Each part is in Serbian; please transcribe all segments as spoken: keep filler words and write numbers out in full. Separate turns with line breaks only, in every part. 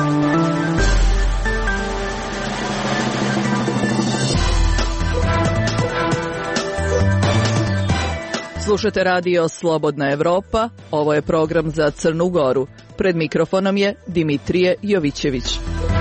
Slušate radio Slobodna Evropa, ovo je program za Crnu Goru. Pred mikrofonom je Dimitrije Jovićević.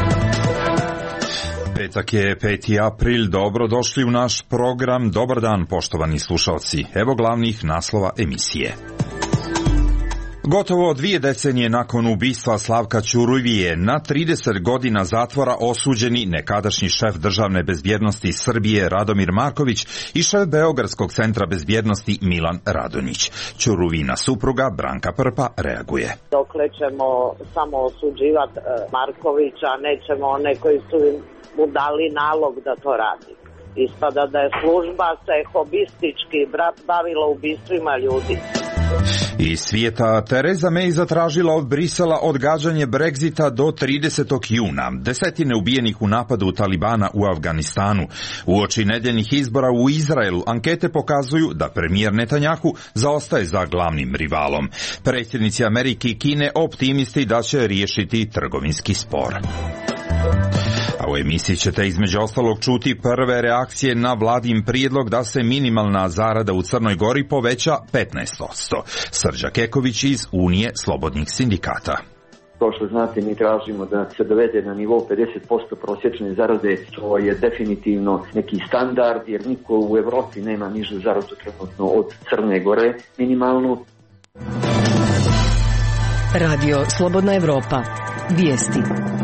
Petak je peti april, dobro došli u naš program. Dobar dan, poštovani slušalci. Evo glavnih naslova emisije. Gotovo dvije decenije nakon ubistva Slavka Ćuruvije na trideset godina zatvora osuđeni nekadašnji šef državne bezbjednosti Srbije Radomir Marković i šef Beogradskog centra bezbjednosti Milan Radonjić. Ćuruvina supruga Branka Prpa reaguje.
Dokle ćemo samo osuđivati Markovića, nećemo one koji su mu dali nalog da to radi. Ispada da je služba se hobistički bavila ubistvima ljudi.
Iz svijeta Tereza May zatražila od Brisela odgađanje Brexita do tridesetog juna. Desetine ubijenih u napadu Talibana u Afganistanu. Uoči nedeljnih izbora u Izraelu ankete pokazuju da premijer Netanjahu zaostaje za glavnim rivalom. Predsjednici Amerike i Kine optimisti da će riješiti trgovinski spor. A u emisiji ćete između ostalog čuti prve reakcije na vladin prijedlog da se minimalna zarada u Crnoj Gori poveća petnaest posto. Srđa Keković iz Unije slobodnih sindikata.
Kao što znate, mi tražimo da se dovede na nivo pedeset posto prosječne zarade, što je definitivno neki standard, jer niko u Evropi nema nižu zaradu trenutno od Crne Gore minimalnu.
Radio Slobodna Evropa. Vijesti.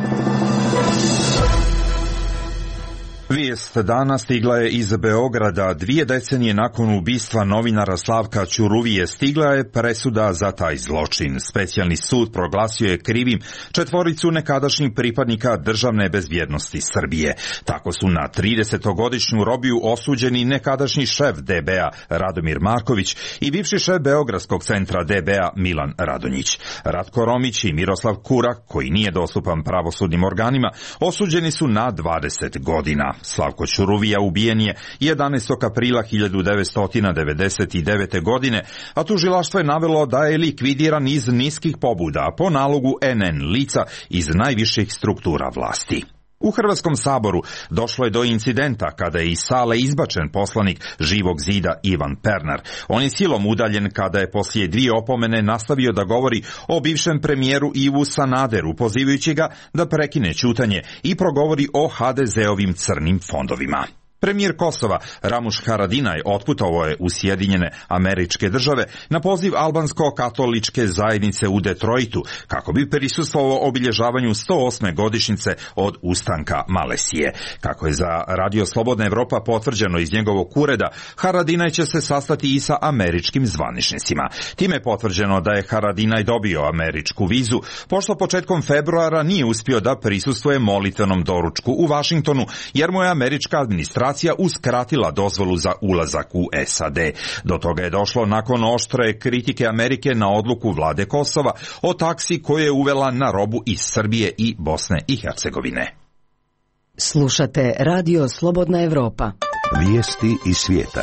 Vijest dana stigla je iz Beograda. Dvije decenije nakon ubistva novinara Slavka Ćuruvije stigla je presuda za taj zločin. Specijalni sud proglasio je krivim četvoricu nekadašnjih pripadnika državne bezbjednosti Srbije. Tako su na tridesetogodišnju robiju osuđeni nekadašnji šef D B A Radomir Marković i bivši šef Beogradskog centra D B A Milan Radonjić. Ratko Romić i Miroslav Kurak, koji nije dostupan pravosudnim organima, osuđeni su na dvadeset godina. Slavko Ćuruvija ubijen je jedanaestog aprila hiljadu devetsto devedeset devete. godine, a tužilaštvo je navelo da je likvidiran iz niskih pobuda po nalogu N N lica iz najviših struktura vlasti. U Hrvatskom saboru došlo je do incidenta kada je iz sale izbačen poslanik Živog zida Ivan Pernar. On je silom udaljen kada je poslije dvije opomene nastavio da govori o bivšem premijeru Ivu Sanaderu, pozivajući ga da prekine ćutanje i progovori o H D Z-ovim crnim fondovima. Premijer Kosova Ramuš Haradinaj otputovao je u Sjedinjene Američke Države na poziv albansko-katoličke zajednice u Detroitu kako bi prisustvovao obilježavanju sto osme godišnjice od ustanka Malesije. Kako je za Radio Slobodna Evropa potvrđeno iz njegovog ureda, Haradinaj će se sastati i sa američkim zvaničnicima. Time je potvrđeno da je Haradinaj dobio američku vizu, pošto početkom februara nije uspio da prisustvuje molitvenom doručku u Vašingtonu, jer mu je američka administracija uskratila dozvolu za ulazak u S A D. Do toga je došlo nakon oštre kritike Amerike na odluku vlade Kosova o taksi koju je uvela na robu iz Srbije i Bosne i Hercegovine.
Slušate Radio Slobodna Evropa.
Vijesti iz svijeta.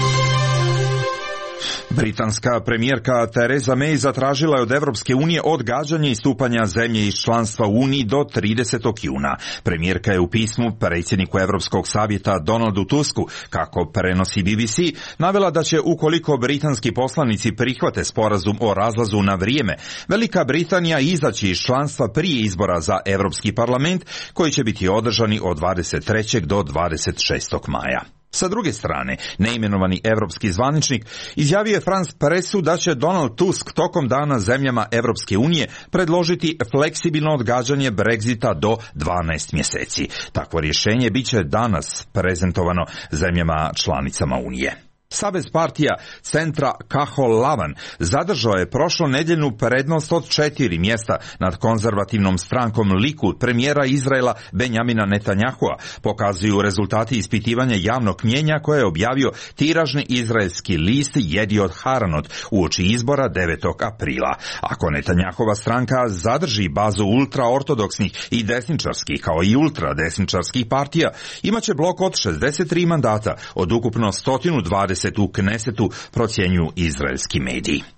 Britanska premijerka Tereza May zatražila je od Evropske unije odgađanje istupanja zemlje iz članstva u Uniji do tridesetog juna. Premijerka je u pismu predsjedniku Europskog savjeta Donaldu Tusku, kako prenosi B B C, navela da će ukoliko britanski poslanici prihvate sporazum o razlazu na vrijeme, Velika Britanija izaći iz članstva prije izbora za Europski parlament, koji će biti održani od dvadeset trećeg do dvadeset šestog maja. Sa druge strane, neimenovani evropski zvaničnik izjavio je France Pressu da će Donald Tusk tokom dana zemljama Evropske unije predložiti fleksibilno odgađanje Brexita do dvanaest mjeseci. Takvo rješenje bit će danas prezentovano zemljama članicama Unije. Savez partija centra Kahol Lavan zadržao je prošlo nedjeljnu prednost od četiri mjesta nad konzervativnom strankom Likud premijera Izraela Benjamina Netanjahua, pokazuju rezultati ispitivanja javnog mnijenja koje je objavio tiražni izraelski list Jediot Haranot uoči izbora devetog aprila. Ako Netanjahova stranka zadrži bazu ultraortodoksnih i desničarskih kao i ultradesničarskih partija, imaće blok od šezdeset tri mandata od ukupno sto dvadeset u Knesetu, procjenjuju izraelski mediji.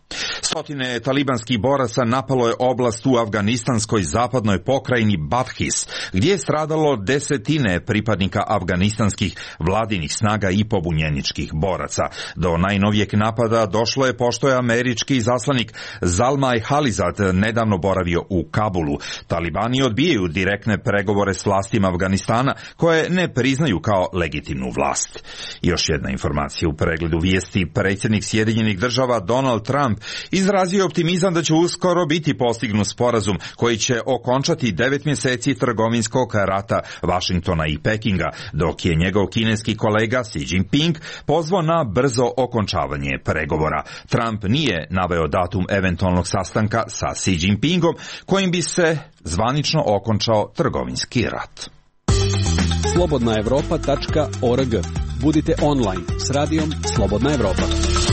Stotine talibanskih boraca napalo je oblast u afganistanskoj zapadnoj pokrajini Badghis, gdje je stradalo desetine pripadnika afganistanskih vladinih snaga i pobunjeničkih boraca. Do najnovijeg napada došlo je pošto je američki izaslanik Zalmay Khalilzad nedavno boravio u Kabulu. Talibani odbijaju direktne pregovore s vlastima Afganistana, koje ne priznaju kao legitimnu vlast. Još jedna informacija u pregledu vijesti. Predsjednik Sjedinjenih država Donald Trump izrazio optimizam da će uskoro biti postignut sporazum koji će okončati devet mjeseci trgovinskog rata Vašingtona i Pekinga, dok je njegov kineski kolega Xi Jinping pozvao na brzo okončavanje pregovora. Trump nije naveo datum eventualnog sastanka sa Xi Jinpingom kojim bi se zvanično okončao trgovinski rat.
slobodna evropa tačka org. Budite online s radijom Slobodna Evropa.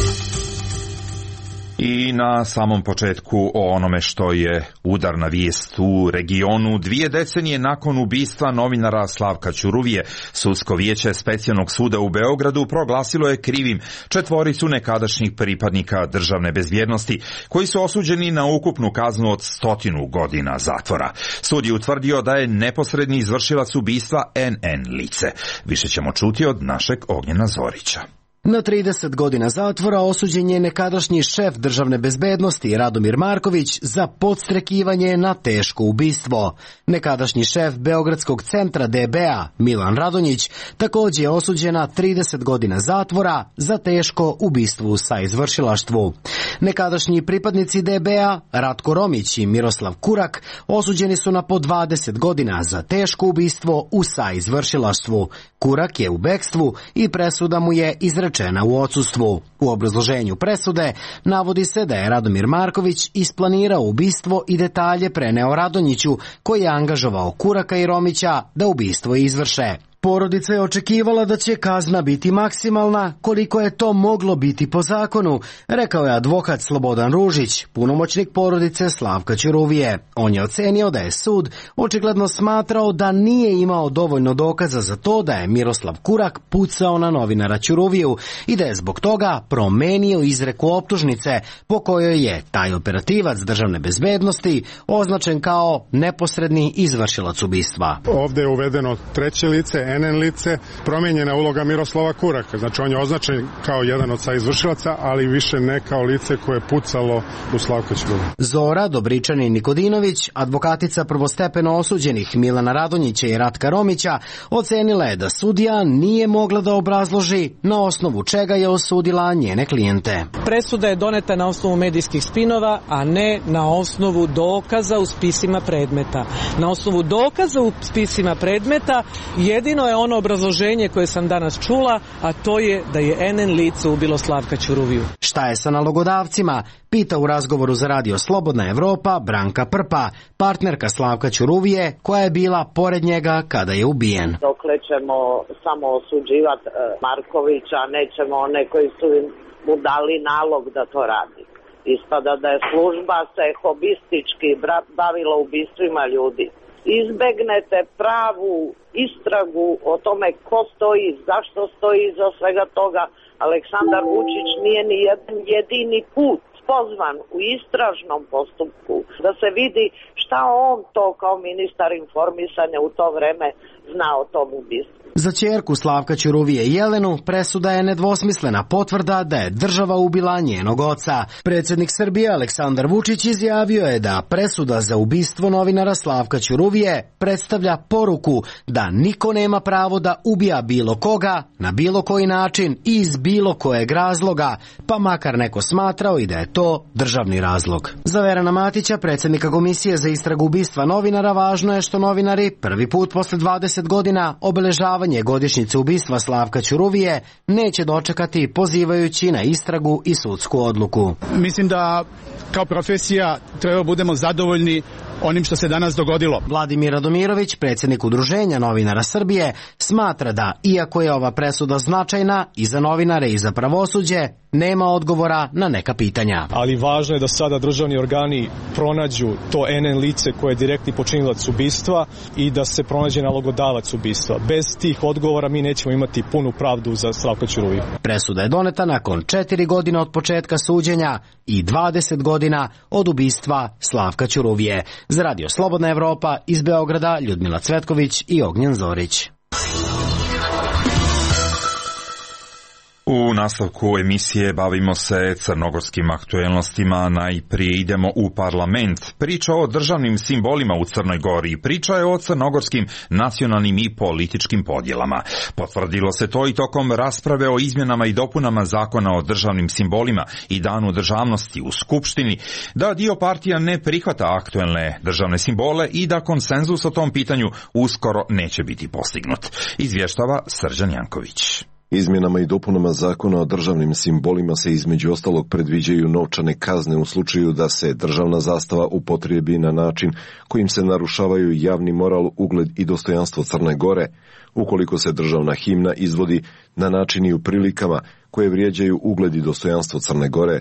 I na samom početku o onome što je udarna vijest u regionu. Dvije decenije nakon ubistva novinara Slavka Ćuruvije, sudsko vijeće Specijalnog suda u Beogradu proglasilo je krivim četvoricu nekadašnjih pripadnika državne bezbjednosti, koji su osuđeni na ukupnu kaznu od stotinu godina zatvora. Sud je utvrdio da je neposredni izvršilac ubistva en en lice. Više ćemo čuti od našeg Ognjena Zorića.
Na trideset godina zatvora osuđen je nekadašnji šef državne bezbednosti Radomir Marković za podstrekivanje na teško ubistvo. Nekadašnji šef Beogradskog centra de be a Milan Radonjić također je osuđen na trideset godina zatvora za teško ubistvo u saizvršilaštvu. Nekadašnji pripadnici de be a Ratko Romić i Miroslav Kurak osuđeni su na po dvadeset godina za teško ubistvo u saizvršilaštvu. Kurak je u bekstvu i presuda mu je izrečena u odsustvu. U obrazloženju presude navodi se da je Radomir Marković isplanirao ubistvo i detalje preneo Radonjiću, koji je angažovao Kuraka i Romića da ubistvo izvrše. Porodica je očekivala da će kazna biti maksimalna, koliko je to moglo biti po zakonu, rekao je advokat Slobodan Ružić, punomoćnik porodice Slavka Ćuruvije. On je ocenio da je sud očigledno smatrao da nije imao dovoljno dokaza za to da je Miroslav Kurak pucao na novinara Ćuruviju i da je zbog toga promenio izreku optužnice po kojoj je taj operativac državne bezbednosti označen kao neposredni izvršilac ubistva.
Ovdje je uvedeno treće lice, en en lice, promijenjena uloga Miroslava Kuraka. Znači on je označen kao jedan od saizvršilaca, ali više ne kao lice koje je pucalo u Slavka Ćuruviju.
Zora Dobričanin Nikodinović, advokatica prvostepeno osuđenih Milana Radonjića i Ratka Romića, ocenila je da sudija nije mogla da obrazloži na osnovu čega je osudila njene klijente.
Presuda je doneta na osnovu medijskih spinova, a ne na osnovu dokaza u spisima predmeta. Na osnovu dokaza u spisima predmeta jedino je ono obrazloženje koje sam danas čula, a to je da je en en lice ubilo Slavka Ćuruviju.
Šta je sa nalogodavcima? Pita u razgovoru za radio Slobodna Evropa Branka Prpa, partnerka Slavka Ćuruvije, koja je bila pored njega kada je ubijen.
Dokle ćemo samo osuđivati Markovića, nećemo one koji su mu dali nalog da to radi. Ispada da je služba se hobistički bavila ubistvima ljudi. Izbegnete pravu istragu o tome ko stoji, zašto stoji iza svega toga. Aleksandar Vučić nije ni jedan jedini put pozvan u istražnom postupku da se vidi šta on to kao ministar informisanja u to vreme zna o tom ubistvu.
Za ćerku Slavka Ćuruvije Jelenu presuda je nedvosmislena potvrda da je država ubila njenog oca. Predsjednik Srbije Aleksandar Vučić izjavio je da presuda za ubistvo novinara Slavka Ćuruvije predstavlja poruku da niko nema pravo da ubija bilo koga, na bilo koji način i iz bilo kojeg razloga, pa makar neko smatrao i da je to državni razlog. Za Verana Matića, predsjednika Komisije za istragu ubistva novinara, važno je što novinari prvi put posle dvadeset godina obeležavaju godišnjice ubistva Slavka Ćuruvije neće dočekati pozivajući na istragu i sudsku odluku.
Mislim da kao profesija treba budemo zadovoljni onim što se danas dogodilo.
Vladimir Radomirović, predsjednik Udruženja novinara Srbije, smatra da, iako je ova presuda značajna i za novinare i za pravosuđe, nema odgovora na neka pitanja.
Ali važno je da sada državni organi pronađu to en en lice koje je direktni počinilac ubistva i da se pronađe nalogodavac ubistva. Bez tih odgovora mi nećemo imati punu pravdu za Slavka Ćuruviju.
Presuda je doneta nakon četiri godine od početka suđenja i dvadeset godina od ubistva Slavka Ćuruvije. Za Radio Slobodna Evropa iz Beograda Ljudmila Cvetković i Ognjen Zorić.
U nastavku emisije bavimo se crnogorskim aktuelnostima. Najprije idemo u parlament. Priča o državnim simbolima u Crnoj Gori. Priča je o crnogorskim nacionalnim i političkim podjelama. Potvrdilo se to i tokom rasprave o izmjenama i dopunama zakona o državnim simbolima i danu državnosti u Skupštini, da dio partija ne prihvata aktuelne državne simbole i da konsenzus o tom pitanju uskoro neće biti postignut. Izvještava Srđan Janković.
Izmjenama i dopunama zakona o državnim simbolima se između ostalog predviđaju novčane kazne u slučaju da se državna zastava upotrijebi na način kojim se narušavaju javni moral, ugled i dostojanstvo Crne Gore, ukoliko se državna himna izvodi na način i u prilikama koje vrijeđaju ugled i dostojanstvo Crne Gore.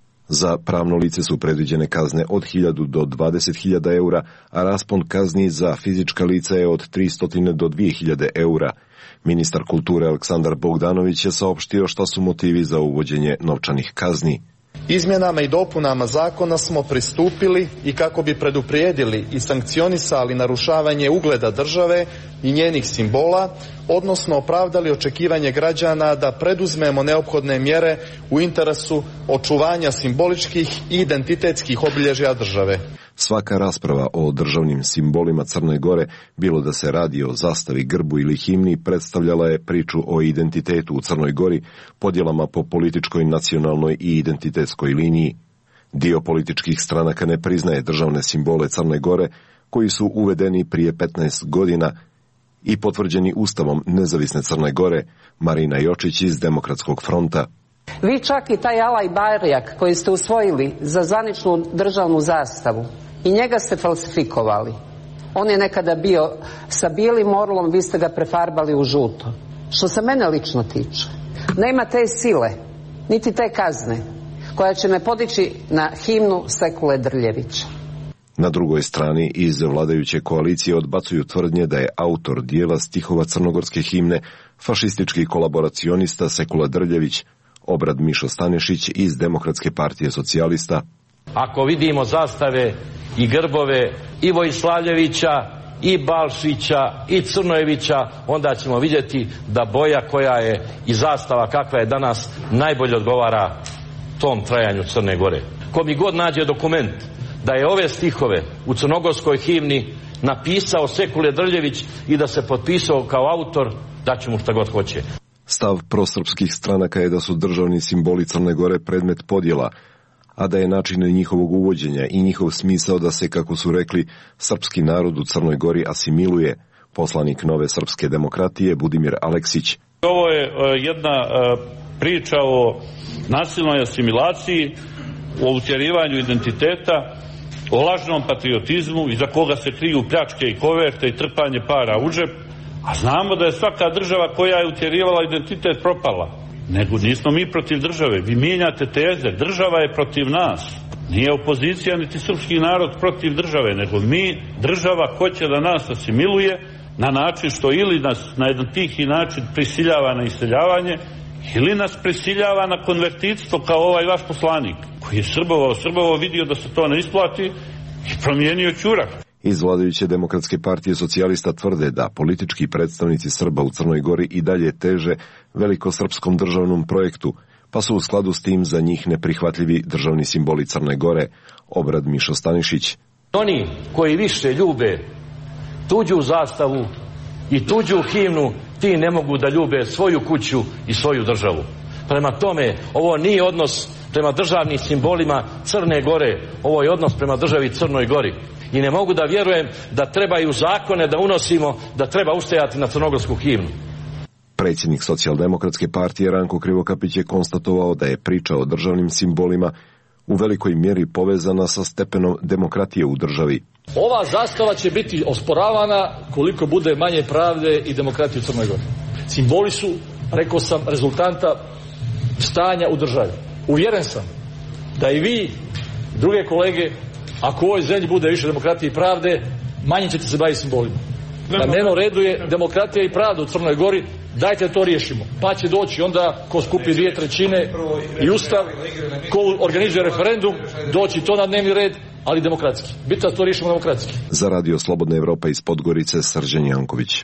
Za pravno lice su predviđene kazne od hiljadu do dvadeset hiljada eura, a raspon kazni za fizička lica je od tristo do dvije hiljade eura. Ministar kulture Aleksandar Bogdanović je saopštio šta su motivi za uvođenje novčanih kazni.
Izmjenama i dopunama zakona smo pristupili i kako bi preduprijedili i sankcionisali narušavanje ugleda države i njenih simbola, odnosno opravdali očekivanje građana da preduzmemo neophodne mjere u interesu očuvanja simboličkih i identitetskih obilježja države.
Svaka rasprava o državnim simbolima Crne Gore, bilo da se radi o zastavi, grbu ili himni, predstavljala je priču o identitetu u Crnoj Gori, podjelama po političkoj, nacionalnoj i identitetskoj liniji. Dio političkih stranaka ne priznaje državne simbole Crne Gore, koji su uvedeni prije petnaest godina i potvrđeni Ustavom nezavisne Crne Gore. Marina Jočić iz Demokratskog fronta.
Vi čak i taj alaj barjak koji ste usvojili za zvaničnu državnu zastavu, i njega ste falsifikovali. On je nekada bio sa bijelim orlom, vi ste ga prefarbali u žuto. Što se mene lično tiče, nema te sile, niti te kazne, koja će me podići na himnu Sekule Drljevića.
Na drugoj strani iz vladajuće koalicije odbacuju tvrdnje da je autor dijela stihova crnogorske himne fašistički kolaboracionista Sekula Drljević. Obrad Mišo Stanešić iz Demokratske partije socijalista.
Ako vidimo zastave i grbove i Vojslavljevića, i Balšića, i Crnojevića, onda ćemo vidjeti da boja koja je i zastava kakva je danas najbolje odgovara tom trajanju Crne Gore. Ko mi god nađe dokument da je ove stihove u crnogorskoj himni napisao Sekule Drljević i da se potpisao kao autor, daću mu šta god hoće.
Stav prosrpskih stranaka je da su državni simboli Crne Gore predmet podjela, a da je način njihovog uvođenja i njihov smisao da se, kako su rekli, srpski narod u Crnoj Gori asimiluje. Poslanik Nove srpske demokratije Budimir Aleksić.
Ovo je jedna priča o nasilnoj asimilaciji, o utjerivanju identiteta, o lažnom patriotizmu iza koga se kriju pljačke i koverte i trpanje para u džep. A znamo da je svaka država koja je utjerivala identitet propala. Nego nismo mi protiv države. Vi mijenjate teze. Država je protiv nas. Nije opozicija niti srpski narod protiv države, nego mi, država hoće da nas asimiluje na način što ili nas na jedan tihi način prisiljava na iseljavanje, ili nas prisiljava na konvertitstvo kao ovaj vaš poslanik, koji je srbovao, srbovao, vidio da se to ne isplati i promijenio ćurak.
Iz vladajuće Demokratske partije socijalista tvrde da politički predstavnici Srba u Crnoj Gori i dalje teže velikosrpskom državnom projektu, pa su u skladu s tim za njih neprihvatljivi državni simboli Crne Gore. Obrad Mišo Stanišić.
Oni koji više ljube tuđu zastavu i tuđu himnu, ti ne mogu da ljube svoju kuću i svoju državu. Prema tome, ovo nije odnos prema državnim simbolima Crne Gore, ovo je odnos prema državi Crnoj Gori. I ne mogu da vjerujem da trebaju zakone da unosimo, da treba ustajati na crnogorsku himnu.
Predsjednik Socijaldemokratske partije Ranko Krivokapić je konstatovao da je priča o državnim simbolima u velikoj mjeri povezana sa stepenom demokratije u državi.
Ova zastava će biti osporavana koliko bude manje pravde i demokratije u Crnoj Gori. Simboli su, rekao sam, rezultanta stanja u državi. Uvjeren sam da i vi, druge kolege, ako u ovoj zemlji bude više demokratije i pravde, manje ćete se baviti simbolima. Na dnevnom redu je demokratija i pravda u Crnoj Gori, dajte da to riješimo. Pa će doći onda ko skupi dvije trećine i ustav, ko organizuje referendum, doći to na dnevni red, ali demokratski. Bitno da to riješimo demokratski.
Za Radio Slobodna Evropa iz Podgorice, Srđan Janković.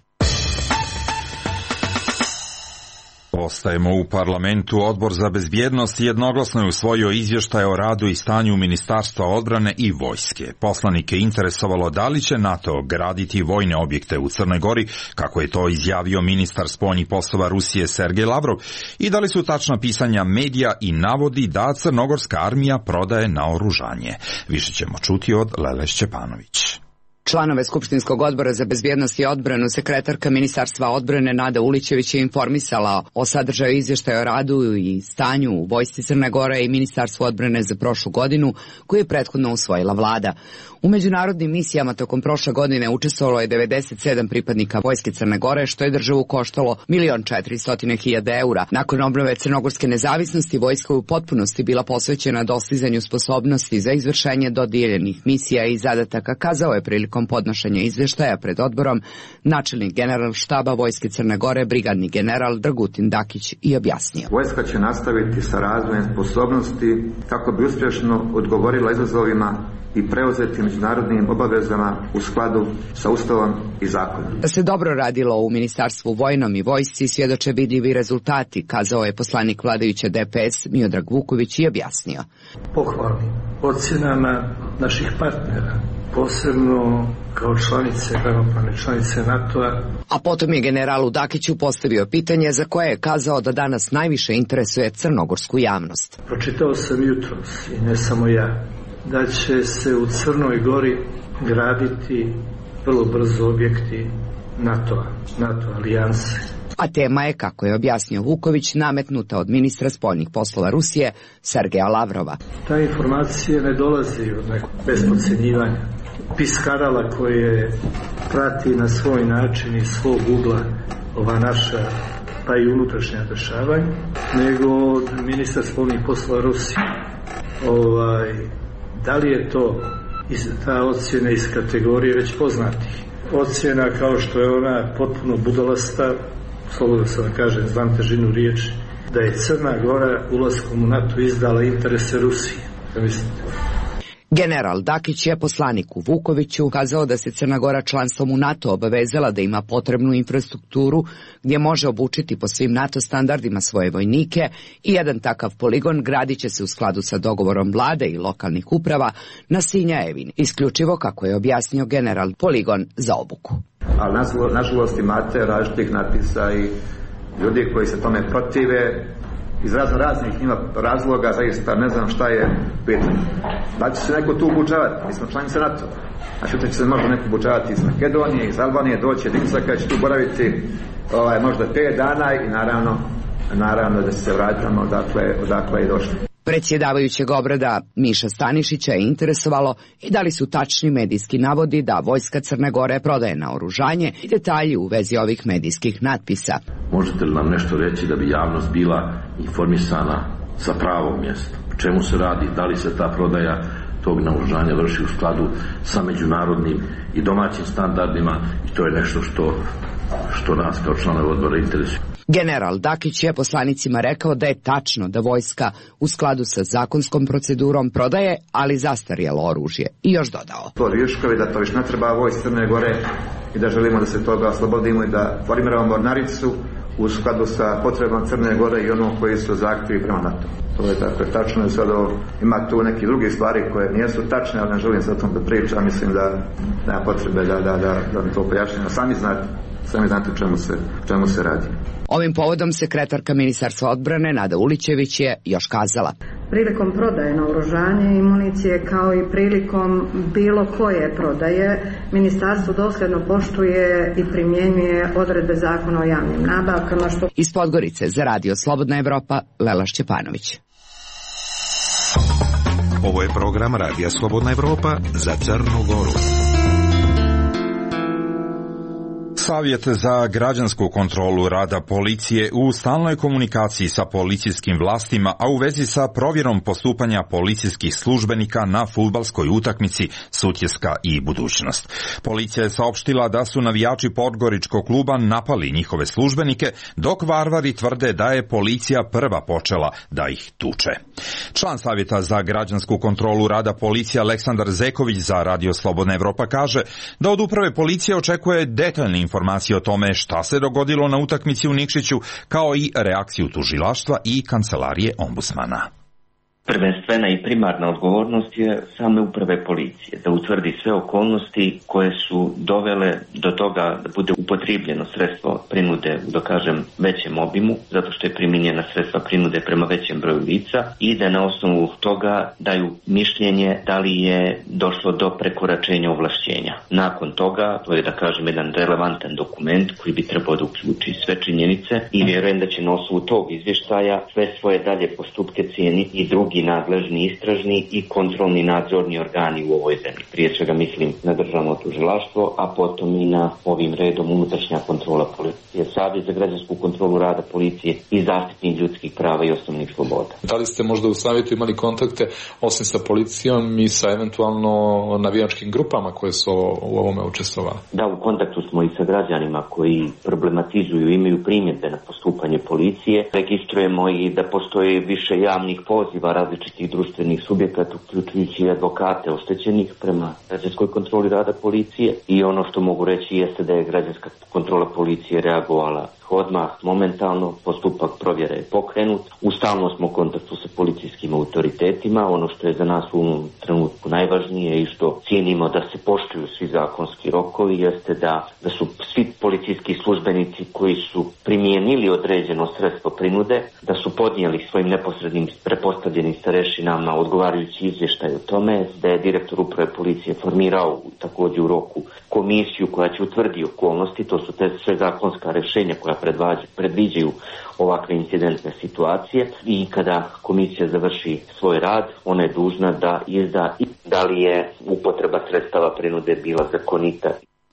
Ostajemo u parlamentu. Odbor za bezbjednost jednoglasno je usvojio izvještaj o radu i stanju Ministarstva odbrane i vojske. Poslanike interesovalo da li će NATO graditi vojne objekte u Crnoj Gori, kako je to izjavio ministar spoljnih poslova Rusije Sergej Lavrov, i da li su tačna pisanja medija i navodi da crnogorska armija prodaje naoružanje. Više ćemo čuti od Lele Šćepanović.
Članove Skupštinskog odbora za bezbjednost i odbranu sekretarka Ministarstva odbrane Nada Ulićević je informisala o sadržaju izvještaja o radu i stanju u vojsci Crne Gore i Ministarstvu odbrane za prošlu godinu, koju je prethodno usvojila vlada. U međunarodnim misijama tokom prošle godine učestvovalo je devedeset sedam pripadnika vojske Crne Gore, što je državu koštalo milion četiristo hiljada eura. Nakon obnove crnogorske nezavisnosti, vojska je u potpunosti bila posvećena dostizanju sposobnosti za izvršenje dodijeljenih misija i zadataka, kazao je prilikom podnošenja izvještaja pred odborom načelnik general štaba vojske Crne Gore, brigadni general Dragutin Dakić, i objasnio.
Vojska će nastaviti sa razvojem sposobnosti kako bi uspješno odgovorila izazovima i preuzeti međunarodnim obavezama u skladu sa Ustavom i zakonom.
Da se dobro radilo u Ministarstvu vojnom i vojsci svjedoče vidljivi rezultati, kazao je poslanik vladajuće D P S Miodrag Vuković i objasnio.
Pohvalnim ocjenama naših partnera, posebno kao članice, ravnopravne članice NATO-a.
A potom je generalu Dakiću postavio pitanje za koje je kazao da danas najviše interesuje crnogorsku javnost.
Pročitao sam jutros, i ne samo ja, da će se u Crnoj Gori graditi vrlo brzo objekti NATO-a, NATO alijanse.
A tema je, kako je objasnio Vuković, nametnuta od ministra spoljnih poslova Rusije Sergeja Lavrova.
Ta informacija ne dolazi od nekog bez podcjenjivanja piskarala koje prati na svoj način iz svog ugla ova naša pa i unutrašnja dešavanja, nego od ministra spoljnih poslova Rusije. Ovaj, da li je to iz, ta ocjena iz kategorije već poznatih? Ocjena kao što je ona potpuno budalasta, slobodno se da kažem, znam težinu riječi, da je Crna Gora ulaskom u NATO izdala interese Rusije. Da mislite?
General Dakić je poslaniku Vukoviću kazao da se Crna Gora članstvom u NATO obavezala da ima potrebnu infrastrukturu gdje može obučiti po svim NATO standardima svoje vojnike i jedan takav poligon gradit će se u skladu sa dogovorom vlade i lokalnih uprava na Sinjajevini, isključivo, kako je objasnio general, poligon za obuku.
Ali nažalost imate različitih natpisa i ljudi koji se tome protive iz razno raznih ima razloga, zaista ne znam šta je pitanje. Da će se neko tu obučavati, mi smo članice NATO. Znači da će se možda neko obučavati iz Makedonije, iz Albanije, doći jedinica koja će tu boraviti ovaj, možda pet dana i naravno, naravno da se vratimo odakle, odakle je došli.
Predsjedavajućeg obrada Miša Stanišića je interesovalo i da li su tačni medijski navodi da vojska Crne Gore prodaje naoružanje i detalji u vezi ovih medijskih natpisa.
Možete li nam nešto reći da bi javnost bila informisana sa pravog mjesta? O čemu se radi? Da li se ta prodaja tog naoružanja vrši u skladu sa međunarodnim i domaćim standardima, i to je nešto što, što nas kao članove odbora interesuje.
General Dakić je poslanicima rekao da je tačno da vojska u skladu sa zakonskom procedurom prodaje, ali zastarjelo oružje, i još dodao.
To viškovi da to više ne treba vojsci Crne Gore i da želimo da se toga oslobodimo i da formiramo mornaricu u skladu sa potrebama Crne Gore i ono koji su zahtjevi prema NATO. To je tako tačno, i sad ima tu neki drugi stvari koje nisu tačne, ali ne želim sa tom da pričam, mislim da nema potrebe da, da, da, da to pojašnjamo. Sami znate, sami znate o čemu se, čemu se radi.
Ovim povodom sekretarka Ministarstva odbrane Nada Ulićević je još kazala.
Prilikom prodaje naoružanja i municije kao i prilikom bilo koje prodaje, Ministarstvo dosljedno poštuje i primjenjuje odredbe Zakona o javnim nabavkama. Što...
Iz Podgorice za Radio Slobodna Evropa, Lela Šćepanović.
Ovo je program Radija Slobodna Evropa za Crnu Goru.
Savjet za građansku kontrolu rada policije u stalnoj komunikaciji sa policijskim vlastima, a u vezi sa provjerom postupanja policijskih službenika na fudbalskoj utakmici Sutjeska i Budućnost. Policija je saopštila da su navijači Podgoričkog kluba napali njihove službenike, dok varvari tvrde da je policija prva počela da ih tuče. Član Savjeta za građansku kontrolu rada policije Aleksandar Zeković za Radio Slobodna Evropa kaže da od uprave policije očekuje detaljne informacije o tome šta se dogodilo na utakmici u Nikšiću, kao i reakciju tužilaštva i kancelarije ombudsmana.
Prvenstvena i primarna odgovornost je same uprave policije, da utvrdi sve okolnosti koje su dovele do toga da bude upotrijebljeno sredstvo prinude u, da kažem, većem obimu, zato što je primijenjena sredstva prinude prema većem broju lica, i da na osnovu toga daju mišljenje da li je došlo do prekoračenja ovlašćenja. Nakon toga, to je, da kažem, jedan relevantan dokument koji bi trebao da uključi sve činjenice, i vjerujem da će na osnovu tog izvještaja sve svoje dalje postupke cijeniti i drugi i nadležni istražni i kontrolni nadzorni organi u ovoj zemlji. Prije svega mislim na državno tužilaštvo, a potom i na ovim redom unutrašnja kontrola policije, Savjet za građansku kontrolu rada policije i zaštitnik ljudskih prava i osnovnih sloboda.
Da li ste možda u savjetu imali kontakte osim sa policijom i sa eventualno navijačkim grupama koje su u ovome učestvovali?
Da, u kontaktu smo i sa građanima koji problematizuju, imaju primjedbe na postupanje policije. Registrujemo i da postoji više javnih poziva različitih društvenih subjekata, uključujući i advokate oštećenih prema građanskoj kontroli rada policije, i ono što mogu reći jeste da je građanska kontrola policije reagovala odmah, momentalno, postupak provjere je pokrenut. U stalnom smo kontaktu sa policijskim autoritetima. Ono što je za nas u ovom trenutku najvažnije i što cijenimo da se poštuju svi zakonski rokovi jeste da, da su svi policijski službenici koji su primijenili određeno sredstvo prinude, da su podnijeli svojim neposrednim prepostavljenim starešinama odgovarajući izvještaj o tome, da je direktor uprave policije formirao također u roku komisiju koja će utvrditi okolnosti. To su te sve zakonska rješenja koja predviđaju ovakve incidentne situacije, i kada komisija završi svoj rad, ona je dužna da izda i da li je upotreba sredstava prinude bila zakonita.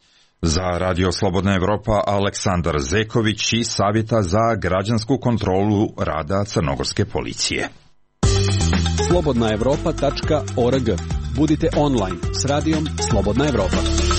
Za Radio Slobodna Evropa Aleksandar Zeković iz Savjeta za građansku kontrolu rada crnogorske policije.
slobodna evropa tačka org. Budite online s radijom Slobodna Evropa.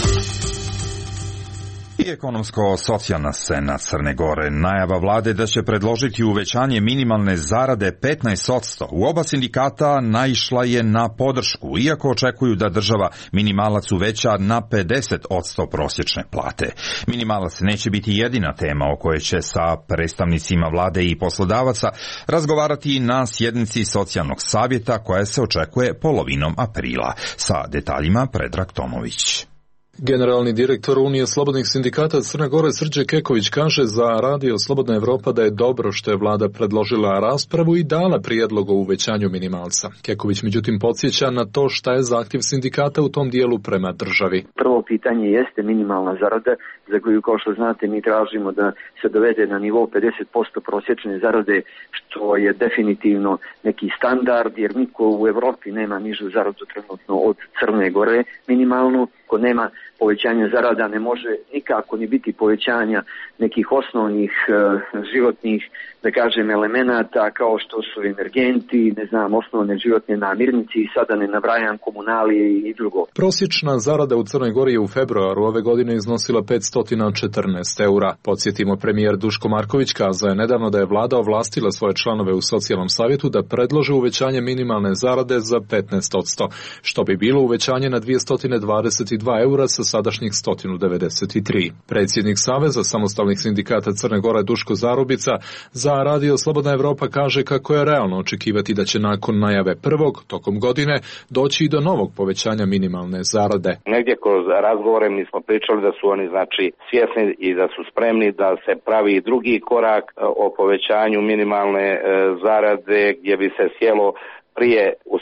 I ekonomsko-socijalna scena Crne Gore, najava vlade da će predložiti uvećanje minimalne zarade petnaest posto. U oba sindikata naišla je na podršku, iako očekuju da država minimalac uveća na pedeset posto prosječne plate. Minimalac neće biti jedina tema o kojoj će sa predstavnicima vlade i poslodavaca razgovarati na sjednici socijalnog savjeta koja se očekuje polovinom aprila. Sa detaljima Predrag Tomović.
Generalni direktor Unije slobodnih sindikata Crne Gore Srđe Keković kaže za Radio Slobodna Evropa da je dobro što je vlada predložila raspravu i dala prijedlog o uvećanju minimalca. Keković međutim podsjeća na to šta je zahtjev sindikata u tom dijelu prema državi.
Prvo pitanje jeste minimalna zarada, za koju, kao što znate, mi tražimo da se dovede na nivo pedeset posto prosječne zarade, što je definitivno neki standard, jer niko u Evropi nema nižu zaradu trenutno od Crne Gore minimalnu. Ko nema povećanja zarada ne može nikako ni biti povećanja nekih osnovnih e, životnih, da kažem, elemenata kao što su energenti, ne znam, osnovne životne namirnice i sada ne nabrajam komunalije i drugo.
Prosječna zarada u Crnoj Gori je u februaru ove godine iznosila petsto četrnaest eura. Podsjetimo, premijer Duško Marković kazao je nedavno da je vlada ovlastila svoje članove u socijalnom savjetu da predlože uvećanje minimalne zarade za petnaest posto, što bi bilo uvećanje na dvjesto dvadeset dva eura sa sadašnjih sto devedeset tri. Predsjednik Saveza samostalnih sindikata Crne Gore Duško Zarubica za Radio Slobodna Evropa kaže kako je realno očekivati da će nakon najave prvog tokom godine doći i do novog povećanja minimalne zarade.
Negdje kroz razgovore mi smo pričali da su oni znači svjesni i da su spremni da se pravi drugi korak o povećanju minimalne zarade gdje bi se sjelo prije usvajanja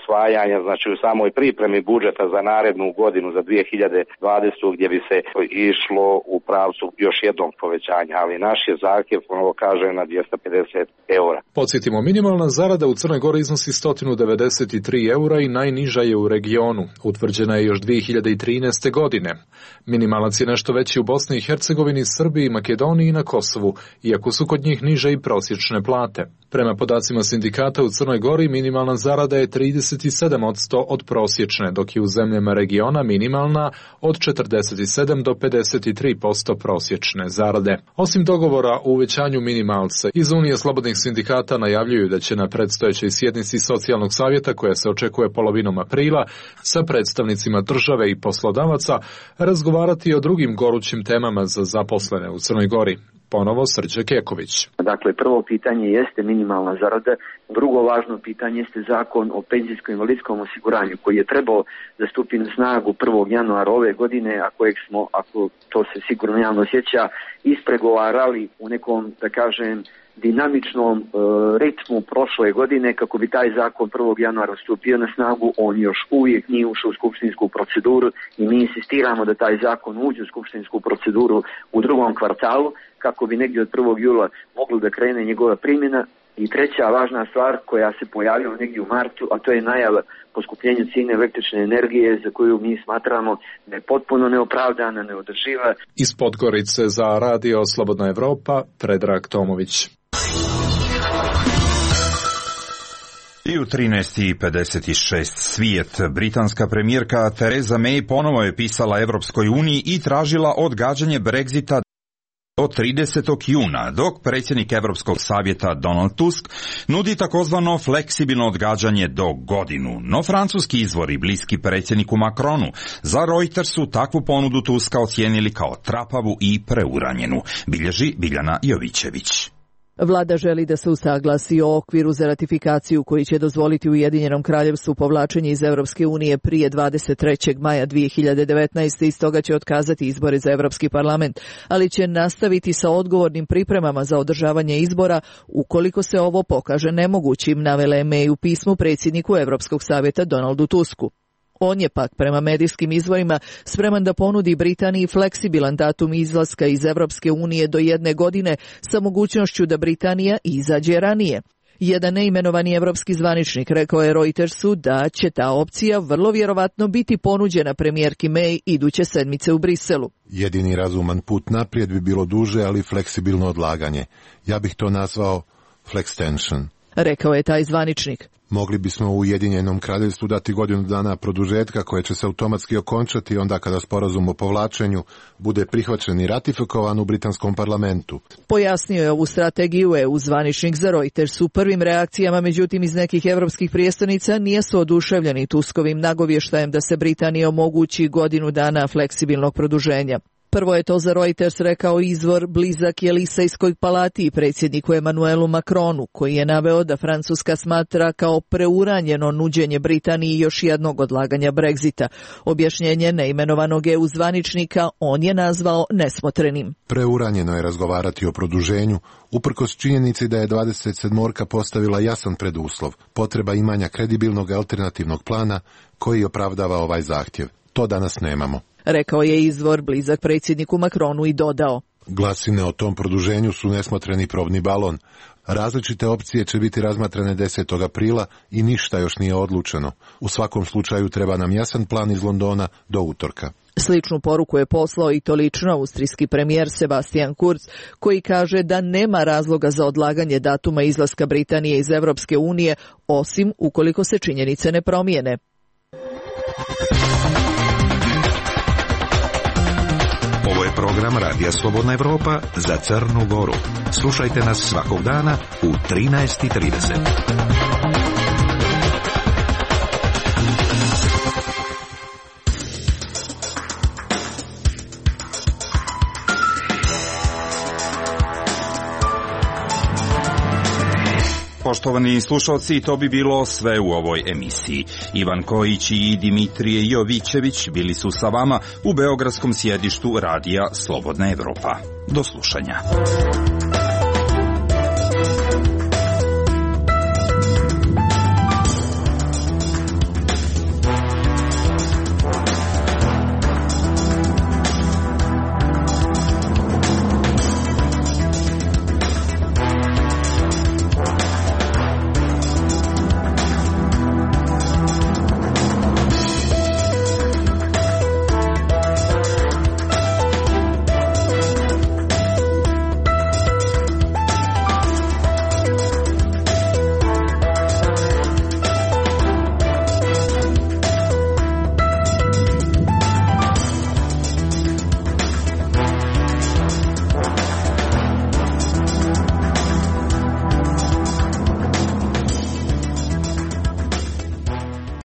usvajanja, znači u samoj pripremi budžeta za narednu godinu za dvije hiljade dvadesetu gdje bi se išlo u pravcu još jednog povećanja, ali naš je zahtjev, ponovo kažem, na dvjesto pedeset eura.
Podsjetimo, minimalna zarada u Crnoj Gori iznosi sto devedeset tri eura i najniža je u regionu. Utvrđena je još dvije hiljade trinaeste godine. Minimalac je nešto veći u Bosni i Hercegovini, Srbiji, Makedoniji i na Kosovu, iako su kod njih niže i prosječne plate. Prema podacima sindikata u Crnoj Gori minimalna zarada je trideset sedam posto od prosječne, dok je u zemljama regiona minimalna od četrdeset sedam do pedeset tri posto prosječne zarade. Osim dogovora o uvećanju minimalca, iz Unije slobodnih sindikata najavljuju da će na predstojećoj sjednici socijalnog savjeta, koja se očekuje polovinom aprila, sa predstavnicima države i poslodavaca razgovarati o drugim gorućim temama za zaposlene u Crnoj Gori. Ponovo Srđe Keković.
Dakle, prvo pitanje jeste minimalna zarada, drugo važno pitanje jeste zakon o penzijskom invalidskom osiguranju koji je trebao da stupi na snagu prvog januara ove godine, a kojeg smo, ako to se sigurno javno sjeća, ispregovarali u nekom, da kažem, dinamičnom e, ritmu prošle godine kako bi taj zakon prvog januara stupio na snagu. On još uvijek nije ušao u skupštinsku proceduru i mi insistiramo da taj zakon uđe u skupštinsku proceduru u drugom kvartalu kako bi negdje od prvog jula moglo da krene njegova primjena. I treća važna stvar koja se pojavila negdje u martu, a to je najava poskupljenja cijene električne energije za koju mi smatramo da je potpuno neopravdana, neodrživa.
Iz Podgorice za Radio Slobodna Evropa, Predrag Tomović.
I u trinaest i pedeset šest svijet, britanska premijerka Theresa May ponovo je pisala Evropskoj uniji i tražila odgađanje Brexita do tridesetog juna, dok predsjednik Europskog savjeta Donald Tusk nudi takozvano fleksibilno odgađanje do godinu. No francuski izvori bliski predsjedniku Macronu za Reutersu takvu ponudu Tuska ocijenili kao trapavu i preuranjenu, bilježi Biljana Jovićević.
Vlada želi da se usaglasi o okviru za ratifikaciju koji će dozvoliti Ujedinjenom kraljevstvu povlačenje iz Europske unije prije dvadeset trećeg maja dvije hiljade devetnaeste i stoga će otkazati izbore za Europski parlament, ali će nastaviti sa odgovornim pripremama za održavanje izbora ukoliko se ovo pokaže nemogućim, navela je May u pismu predsjedniku Europskog savjeta Donaldu Tusku. On je pak prema medijskim izvorima spreman da ponudi Britaniji fleksibilan datum izlaska iz Europske unije do jedne godine sa mogućnošću da Britanija izađe ranije. Jedan neimenovani evropski zvaničnik rekao je Reutersu da će ta opcija vrlo vjerovatno biti ponuđena premijerki May iduće sedmice u Briselu.
Jedini razuman put naprijed bi bilo duže, ali fleksibilno odlaganje. Ja bih to nazvao flextension,
rekao je taj zvaničnik.
Mogli bismo u Ujedinjenom kraljevstvu dati godinu dana produžetka koje će se automatski okončati onda kada sporazum o povlačenju bude prihvaćen i ratifikovan u britanskom parlamentu.
Pojasnio je ovu strategiju E U zvaničnik za Reuters. U prvim reakcijama, međutim, iz nekih evropskih prijestolnica nisu oduševljeni Tuskovim nagovještajem da se Britaniji omogući godinu dana fleksibilnog produženja. Prvo je to za Reuters rekao izvor blizak Jelisejskoj palati i predsjedniku Emanuelu Macronu, koji je naveo da Francuska smatra kao preuranjeno nuđenje Britaniji još jednog odlaganja Brexita. Objašnjenje neimenovanog E U zvaničnika on je nazvao nesmotrenim.
Preuranjeno je razgovarati o produženju, uprkos činjenici da je dvadeset sedmorka postavila jasan preduslov, potreba imanja kredibilnog alternativnog plana koji opravdava ovaj zahtjev. To danas nemamo,
rekao je izvor blizak predsjedniku Macronu i dodao.
Glasine o tom produženju su nesmotreni probni balon. Različite opcije će biti razmatrane desetog aprila i ništa još nije odlučeno. U svakom slučaju treba nam jasan plan iz Londona do utorka.
Sličnu poruku je poslao i to lično austrijski premijer Sebastian Kurz, koji kaže da nema razloga za odlaganje datuma izlaska Britanije iz Europske unije, osim ukoliko se činjenice ne promijene.
Ovo je program Radija Slobodna Evropa za Crnu Goru. Slušajte nas svakog dana u trinaest i trideset.
Poštovani slušalci, to bi bilo sve u ovoj emisiji. Ivan Kojić i Dimitrije Jovićević bili su sa vama u beogradskom sjedištu Radija Slobodna Evropa. Do slušanja.